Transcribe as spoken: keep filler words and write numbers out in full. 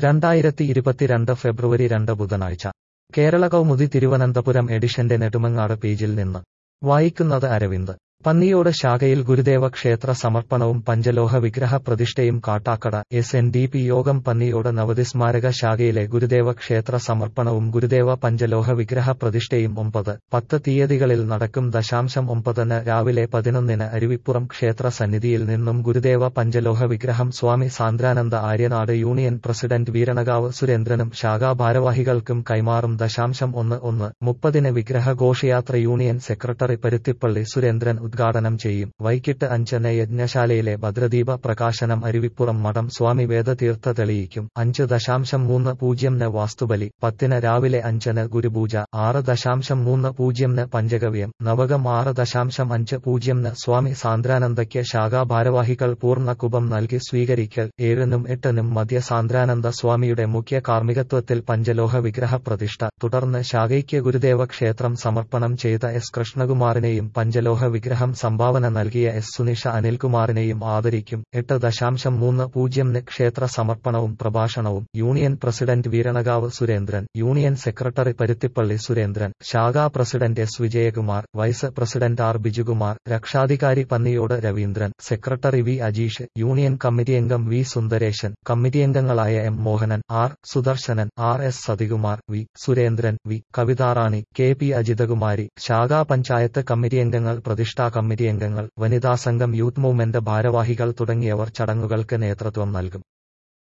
രണ്ടായിരത്തി ഇരുപത്തിരണ്ട് ഫെബ്രുവരി രണ്ട് ബുധനാഴ്ച കേരള കൗമുദി തിരുവനന്തപുരം എഡിഷന്റെ നെടുമങ്ങാട് പേജിൽ നിന്ന് വായിക്കുന്നത് അരവിന്ദ്. പന്നിയോട് ശാഖയിൽ ഗുരുദേവ ക്ഷേത്ര സമർപ്പണവും പഞ്ചലോഹ വിഗ്രഹ പ്രതിഷ്ഠയും Kattakkada S N D P യോഗം പന്നിയോട് നവതി സ്മാരക ശാഖയിലെ ഗുരുദേവ ക്ഷേത്ര സമർപ്പണവും ഗുരുദേവ പഞ്ചലോഹ വിഗ്രഹ പ്രതിഷ്ഠയും ഒമ്പത് പത്ത് തീയതികളിൽ നടക്കും. ദശാംശം ഒമ്പതിന് രാവിലെ പതിനൊന്നിന് അരുവിപ്പുറം ക്ഷേത്ര സന്നിധിയിൽ നിന്നും ഗുരുദേവ പഞ്ചലോഹ വിഗ്രഹം സ്വാമി സാന്ദ്രാനന്ദ ആര്യനാട് യൂണിയൻ പ്രസിഡന്റ് വീരണകാവ് സുരേന്ദ്രനും ശാഖാ ഭാരവാഹികൾക്കും കൈമാറും. ദശാംശം ഒന്ന് ഒന്ന് മുപ്പതിന് വിഗ്രഹ ഘോഷയാത്ര യൂണിയൻ സെക്രട്ടറി പരുത്തിപ്പള്ളി സുരേന്ദ്രൻ ഉദ്ഘാടനം ചെയ്യും. വൈകിട്ട് അഞ്ചിന് യജ്ഞശാലയിലെ ഭദ്രദീപ പ്രകാശനം അരുവിപ്പുറം മഠം സ്വാമി വേദതീർത്ഥ തെളിയിക്കും. അഞ്ച് ദശാംശം മൂന്ന് പൂജ്യംന് വാസ്തുബലി, പത്തിന് രാവിലെ അഞ്ചിന് ഗുരുപൂജ, ആറ് ദശാംശം മൂന്ന് പൂജ്യംന് പഞ്ചഗവ്യം, നവകം ആറ് ദശാംശം അഞ്ച് പൂജ്യംന് സ്വാമി സാന്ദ്രാനന്ദയ്ക്ക് ശാഖാ ഭാരവാഹികൾ പൂർണ്ണ കുപം നൽകി സ്വീകരിക്കൽ, ഏഴിനും എട്ടിനും മധ്യ സാന്ദ്രാനന്ദ സ്വാമിയുടെ മുഖ്യ കാർമ്മികത്വത്തിൽ പഞ്ചലോഹ വിഗ്രഹ പ്രതിഷ്ഠ. തുടർന്ന് ശാഖയ്ക്ക് ഗുരുദേവ ക്ഷേത്രം സമർപ്പണം ചെയ്ത എസ് കൃഷ്ണകുമാറിനെയും പഞ്ചലോഹ വിഗ്രഹം സംഭാവന നൽകിയ എസ് സുനിഷ അനിൽകുമാറിനെയും ആദരിക്കും. എട്ട് ദശാംശം മൂന്ന് പൂജ്യംന് ക്ഷേത്ര സമർപ്പണവും പ്രഭാഷണവും. Union president Veeranakavu Surendran, union secretary Paruthippally Surendran, ശാഖാ president S Vijayakumar, vice president R Bijukumar, രക്ഷാധികാരി Panniyode Raveendran, secretary V Ajeesh, union committee അംഗം വി സുന്ദരേശൻ, കമ്മിറ്റിയംഗങ്ങളായ M Mohanan, R Sudarshanan, R S Sathikumar, V Surendran, V Kavitharani, K P Ajithakumari, ശാഖാ പഞ്ചായത്ത് കമ്മിറ്റിയംഗങ്ങൾ, പ്രതിഷ്ഠാ കമ്മിറ്റിയംഗങ്ങൾ, വനിതാ സംഘം, യൂത്ത് മൂവ്മെന്റ് ഭാരവാഹികൾ തുടങ്ങിയവർ ചടങ്ങുകൾക്ക് നേതൃത്വം നൽകും.